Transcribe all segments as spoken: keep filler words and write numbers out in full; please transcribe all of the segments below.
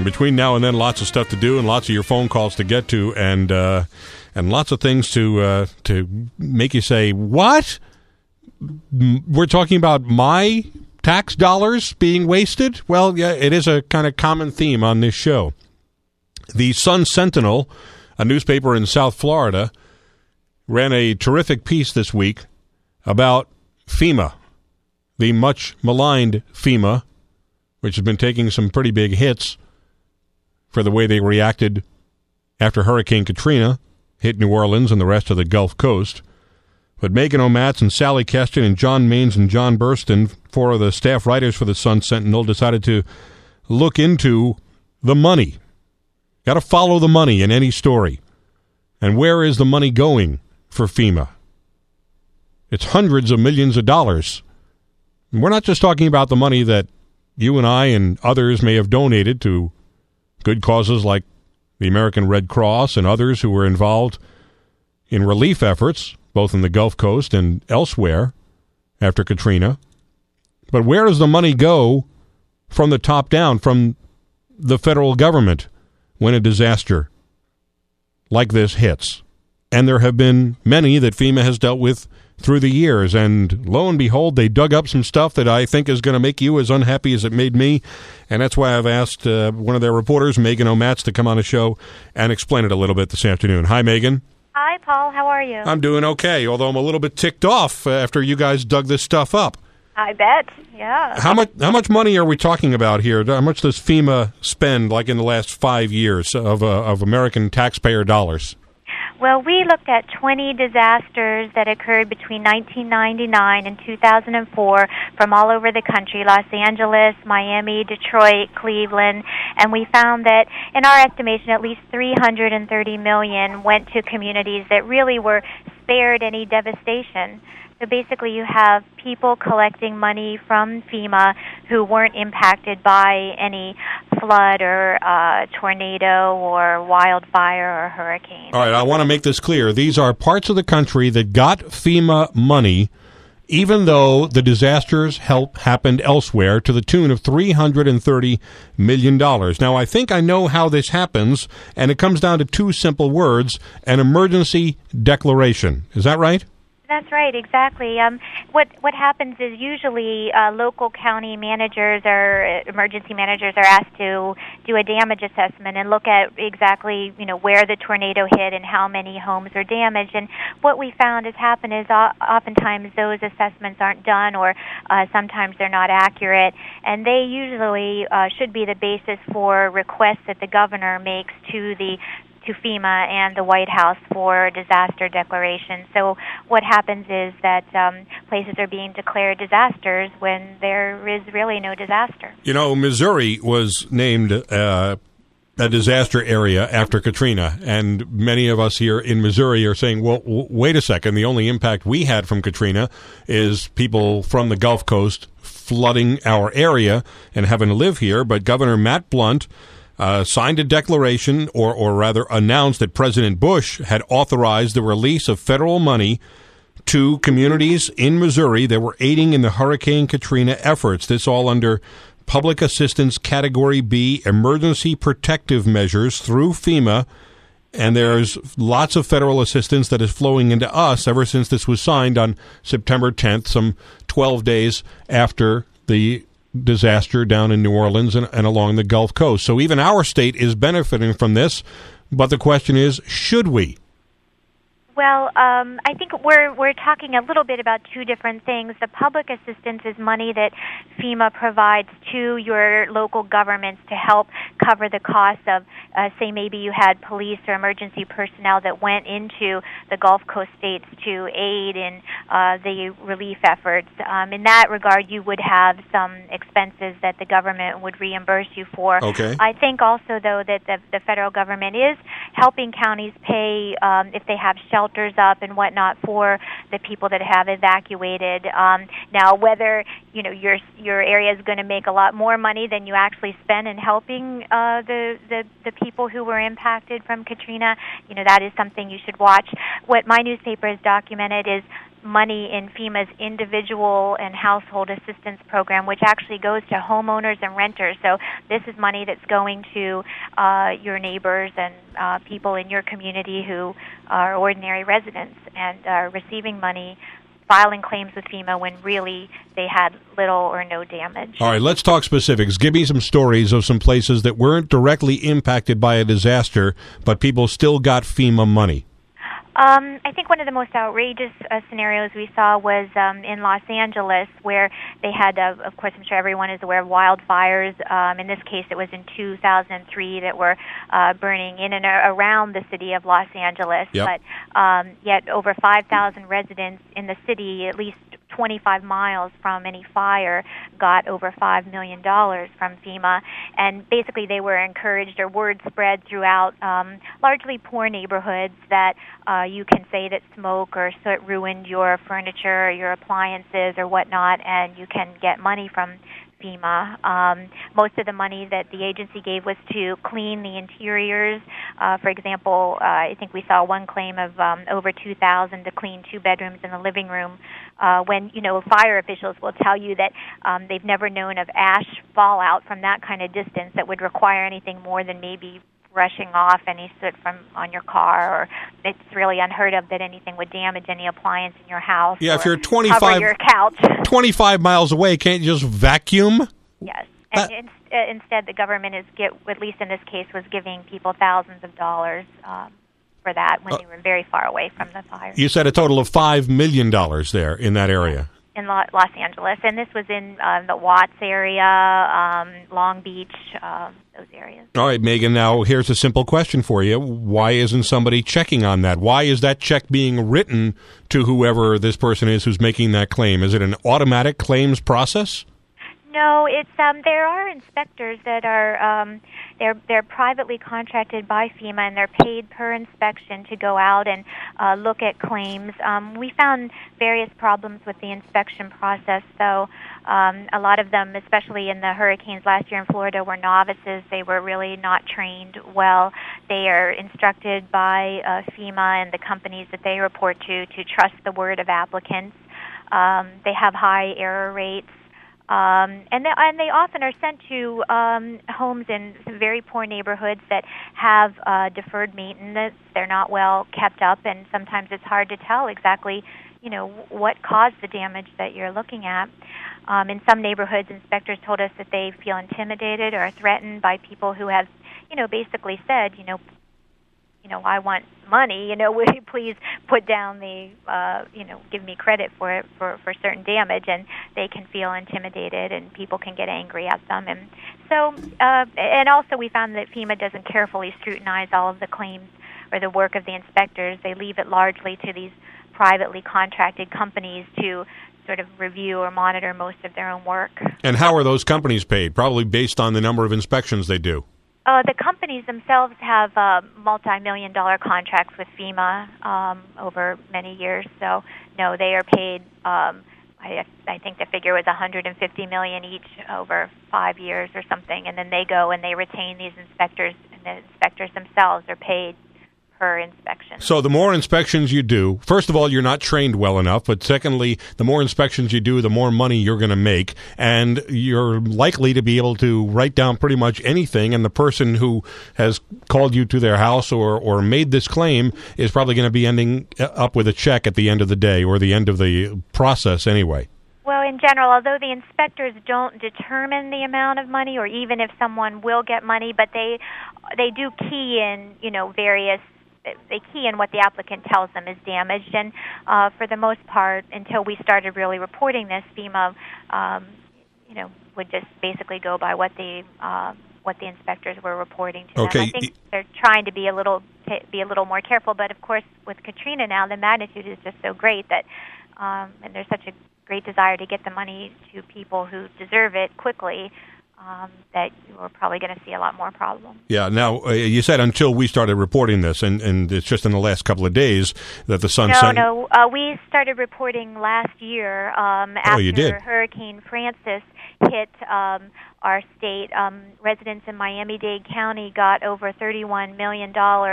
Between now and then, lots of stuff to do and lots of your phone calls to get to, and uh, and lots of things to uh, to make you say, what? We're talking about my tax dollars being wasted? Well, yeah, it is a kind of common theme on this show. The Sun-Sentinel, a newspaper in South Florida, ran a terrific piece this week about FEMA, the much maligned FEMA, which has been taking some pretty big hits for the way they reacted after Hurricane Katrina hit New Orleans and the rest of the Gulf Coast. But Megan O'Matz and Sally Keston and John Maines and John Burston, four of the staff writers for the Sun-Sentinel, decided to look into the money. Got to follow the money in any story. And where is the money going for FEMA? It's hundreds of millions of dollars. And we're not just talking about the money that you and I and others may have donated to good causes like the American Red Cross and others who were involved in relief efforts, both in the Gulf Coast and elsewhere after Katrina. But where does the money go from the top down, from the federal government, when a disaster like this hits? And there have been many that FEMA has dealt with through the years, and lo and behold, they dug up some stuff that I think is going to make you as unhappy as it made me, and that's why I've asked uh, one of their reporters, Megan O'Matz, to come on the show and explain it a little bit this afternoon. Hi, Megan. Hi, Paul. How are you? I'm doing okay, although I'm a little bit ticked off after you guys dug this stuff up. I bet, yeah. How much How much money are we talking about here? How much does FEMA spend, like in the last five years, of uh, of American taxpayer dollars? Well, we looked at twenty disasters that occurred between nineteen ninety-nine and two thousand four from all over the country, Los Angeles, Miami, Detroit, Cleveland, and we found that, in our estimation, at least three hundred thirty million dollars went to communities that really were spared any devastation. So basically you have people collecting money from FEMA who weren't impacted by any flood or uh, tornado or wildfire or hurricane. All right, I want to make this clear. These are parts of the country that got FEMA money even though the disasters help happened elsewhere to the tune of three hundred thirty million dollars. Now, I think I know how this happens, and it comes down to two simple words: an emergency declaration. Is that right? That's right, exactly. Um, what what happens is usually uh, local county managers or emergency managers are asked to do a damage assessment and look at exactly, you know, where the tornado hit and how many homes are damaged. And what we found has happened is uh, oftentimes those assessments aren't done, or uh, sometimes they're not accurate, and they usually uh, should be the basis for requests that the governor makes to the to FEMA and the White House for disaster declaration. So what happens is that um, places are being declared disasters when there is really no disaster. You know, Missouri was named uh, a disaster area after Katrina, and many of us here in Missouri are saying, well, w- wait a second, the only impact we had from Katrina is people from the Gulf Coast flooding our area and having to live here. But Governor Matt Blunt Uh, signed a declaration, or, or rather announced that President Bush had authorized the release of federal money to communities in Missouri that were aiding in the Hurricane Katrina efforts. This all under Public Assistance Category B Emergency Protective Measures through FEMA. And there's lots of federal assistance that is flowing into us ever since this was signed on September tenth, some twelve days after the disaster down in New Orleans and, and along the Gulf Coast. So even our state is benefiting from this, but the question is, should we? Well, um, I think we're we're talking a little bit about two different things. The public assistance is money that FEMA provides to your local governments to help cover the cost of, uh, say, maybe you had police or emergency personnel that went into the Gulf Coast states to aid in uh, the relief efforts. Um, in that regard, you would have some expenses that the government would reimburse you for. Okay. I think also, though, that the, the federal government is helping counties pay um, if they have shelters shelters up and whatnot for the people that have evacuated. Um, now, whether you know your your area is going to make a lot more money than you actually spend in helping uh, the, the the people who were impacted from Katrina, you know that is something you should watch. What my newspaper has documented is money in FEMA's individual and household assistance program, which actually goes to homeowners and renters. So this is money that's going to uh, your neighbors and uh, people in your community who are ordinary residents and are receiving money, filing claims with FEMA when really they had little or no damage. All right, let's talk specifics. Give me some stories of some places that weren't directly impacted by a disaster, but people still got FEMA money. Um, I think one of the most outrageous uh, scenarios we saw was um, in Los Angeles, where they had, uh, of course, I'm sure everyone is aware of wildfires. Um, in this case, it was in two thousand three that were uh, burning in and around the city of Los Angeles. Yep. But um, yet over five thousand residents in the city, at least twenty-five miles from any fire, got over five million dollars from FEMA. And basically they were encouraged, or word spread throughout um, largely poor neighborhoods, that uh, you can say that smoke or soot ruined your furniture or your appliances or whatnot, and you can get money from FEMA. Um, most of the money that the agency gave was to clean the interiors. Uh, for example, uh, I think we saw one claim of um, over two thousand dollars to clean two bedrooms and the living room. Uh, when, you know, fire officials will tell you that um, they've never known of ash fallout from that kind of distance that would require anything more than maybe brushing off any soot from on your car, or it's really unheard of that anything would damage any appliance in your house. Yeah, or if you're cover twenty-five, your couch. twenty-five miles away, can't you just vacuum? Yes. And That- in, uh, instead, the government is, get, at least in this case, was giving people thousands of dollars um, for that when Uh, they were very far away from the fire. You said a total of five million dollars there in that area. In Lo- Los Angeles, and this was in uh, the Watts area, um, Long Beach, um, those areas. All right, Megan, now here's a simple question for you. Why isn't somebody checking on that? Why is that check being written to whoever this person is who's making that claim? Is it an automatic claims process? No, it's um, there are inspectors that are um, they're they're privately contracted by FEMA, and they're paid per inspection to go out and uh, look at claims. Um, we found various problems with the inspection process, so um, a lot of them, especially in the hurricanes last year in Florida, were novices. They were really not trained well. They are instructed by uh, FEMA and the companies that they report to to trust the word of applicants. Um, they have high error rates. Um, and, they, and they often are sent to um, homes in some very poor neighborhoods that have uh, deferred maintenance. They're not well kept up, and sometimes it's hard to tell exactly, you know, what caused the damage that you're looking at. Um, in some neighborhoods, inspectors told us that they feel intimidated or threatened by people who have, you know, basically said, you know, you know, I want money, you know, will you please put down the, uh, you know, give me credit for it for, for certain damage, and they can feel intimidated and people can get angry at them. And so, uh, and also we found that FEMA doesn't carefully scrutinize all of the claims or the work of the inspectors. They leave it largely to these privately contracted companies to sort of review or monitor most of their own work. And how are those companies paid? Probably based on the number of inspections they do. Uh, the companies themselves have uh, multi-million dollar contracts with FEMA um, over many years. So, no, they are paid, um, I, I think the figure was one hundred fifty million dollars each over five years or something. And then they go and they retain these inspectors, and the inspectors themselves are paid per inspection. So the more inspections you do, first of all, you're not trained well enough, but secondly, the more inspections you do, the more money you're going to make, and you're likely to be able to write down pretty much anything, and the person who has called you to their house or, or made this claim is probably going to be ending up with a check at the end of the day, or the end of the process anyway. Well, in general, although the inspectors don't determine the amount of money, or even if someone will get money, but they they do key in, you know, various they key in what the applicant tells them is damaged, and uh, for the most part, until we started really reporting this, FEMA, um, you know, would just basically go by what the uh, what the inspectors were reporting to Okay. them. I think they're trying to be a little t- be a little more careful, but of course, with Katrina now, the magnitude is just so great that, um, and there's such a great desire to get the money to people who deserve it quickly. Um, that we're probably going to see a lot more problems. Yeah. Now, uh, you said until we started reporting this, and, and it's just in the last couple of days that the sun no, sent... No, no. Uh, we started reporting last year um, after oh, you did? Hurricane Francis hit um, our state. Um, residents in Miami-Dade County got over thirty-one million dollars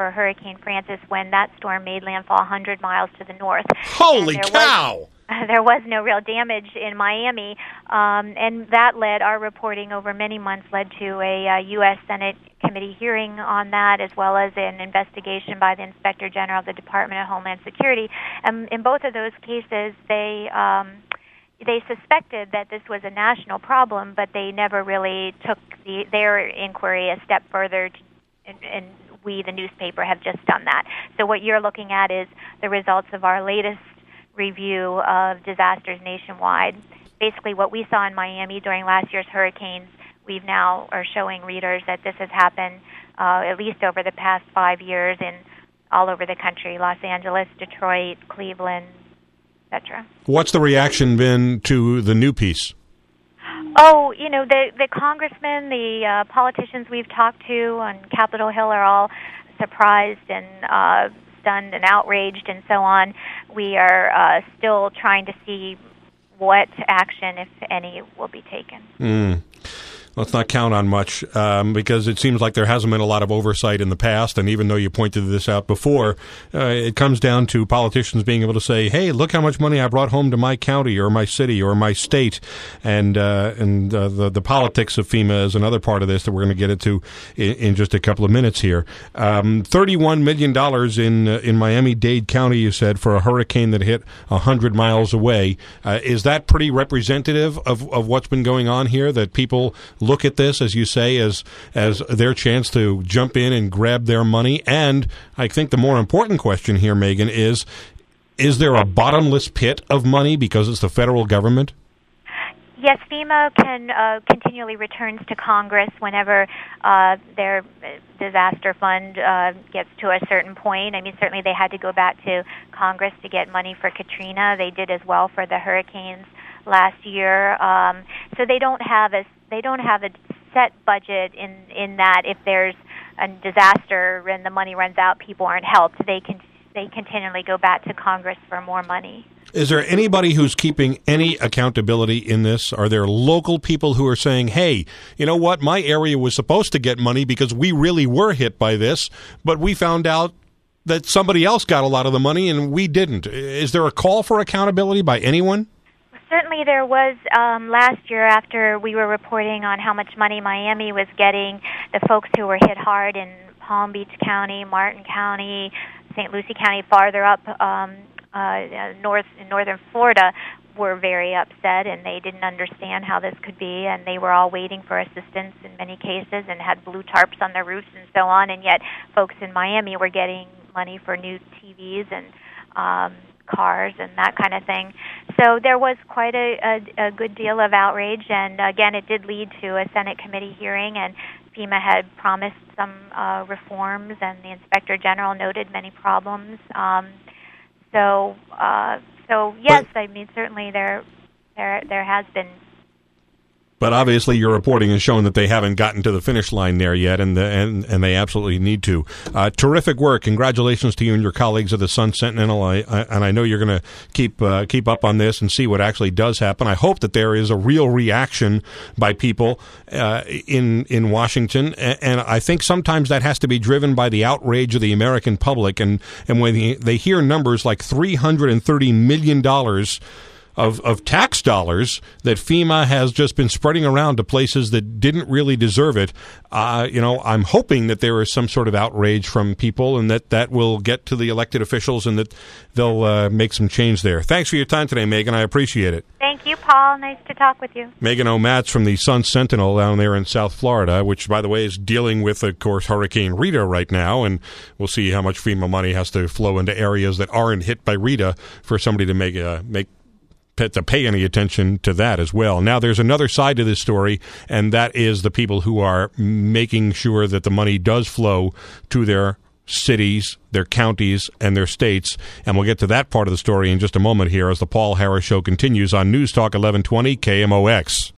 for Hurricane Francis when that storm made landfall one hundred miles to the north. Holy cow! Was, uh, there was no real damage in Miami, um, and that led, our reporting over many months led to a uh, U S Senate committee hearing on that, as well as an investigation by the Inspector General of the Department of Homeland Security. And in both of those cases, they... Um, They suspected that this was a national problem, but they never really took the, their inquiry a step further, to, and, and we, the newspaper, have just done that. So what you're looking at is the results of our latest review of disasters nationwide. Basically, what we saw in Miami during last year's hurricanes, we've now are showing readers that this has happened uh, at least over the past five years in all over the country: Los Angeles, Detroit, Cleveland, et cetera. What's the reaction been to the new piece? Oh, you know, the the congressmen, the uh, politicians we've talked to on Capitol Hill are all surprised and uh, stunned and outraged and so on. We are uh, still trying to see what action, if any, will be taken. Mm. Let's not count on much, um, because it seems like there hasn't been a lot of oversight in the past, and even though you pointed this out before, uh, it comes down to politicians being able to say, hey, look how much money I brought home to my county or my city or my state, and uh, and uh, the, the politics of FEMA is another part of this that we're going to get into in, in just a couple of minutes here. Um, thirty-one million dollars in uh, in Miami-Dade County, you said, for a hurricane that hit one hundred miles away. Uh, is that pretty representative of, of what's been going on here, that people look at this, as you say, as as their chance to jump in and grab their money? And I think the more important question here, Megan, is, is there a bottomless pit of money because it's the federal government? Yes, FEMA can uh, continually returns to Congress whenever uh, their disaster fund uh, gets to a certain point. I mean, certainly they had to go back to Congress to get money for Katrina. They did as well for the hurricanes last year. Um, so they don't have a they don't have a set budget in in that if there's a disaster and the money runs out, people aren't helped. They can they continually go back to Congress for more money. Is there anybody who's keeping any accountability in this? Are there local people who are saying, hey, you know what, my area was supposed to get money because we really were hit by this, but we found out that somebody else got a lot of the money and we didn't? Is there a call for accountability by anyone? Certainly there was um, last year, after we were reporting on how much money Miami was getting. The folks who were hit hard in Palm Beach County, Martin County, Saint Lucie County, farther up um, uh, north in northern Florida, were very upset, and they didn't understand how this could be, and they were all waiting for assistance in many cases and had blue tarps on their roofs and so on, and yet folks in Miami were getting money for new T Vs and um, cars and that kind of thing. So there was quite a, a, a good deal of outrage, and again, it did lead to a Senate committee hearing, and FEMA had promised some uh, reforms, and the Inspector General noted many problems. Um, so, uh, so yes, but, I mean, certainly there, there, there has been. But obviously, your reporting has shown that they haven't gotten to the finish line there yet, and the, and, and they absolutely need to. Uh, terrific work! Congratulations to you and your colleagues at the Sun Sentinel. I, I, and I know you're going to keep uh, keep up on this and see what actually does happen. I hope that there is a real reaction by people uh, in in Washington, and, and I think sometimes that has to be driven by the outrage of the American public. And and when they, they hear numbers like three hundred thirty million dollars. Of, of tax dollars that FEMA has just been spreading around to places that didn't really deserve it. Uh, you know, I'm hoping that there is some sort of outrage from people and that that will get to the elected officials and that they'll uh, make some change there. Thanks for your time today, Megan. I appreciate it. Thank you, Paul. Nice to talk with you. Megan O'Matz from the Sun Sentinel down there in South Florida, which, by the way, is dealing with, of course, Hurricane Rita right now, and we'll see how much FEMA money has to flow into areas that aren't hit by Rita for somebody to make a make to pay any attention to that as well. Now, there's another side to this story, and that is the people who are making sure that the money does flow to their cities, their counties, and their states. And we'll get to that part of the story in just a moment here as the Paul Harris Show continues on News Talk eleven twenty K M O X.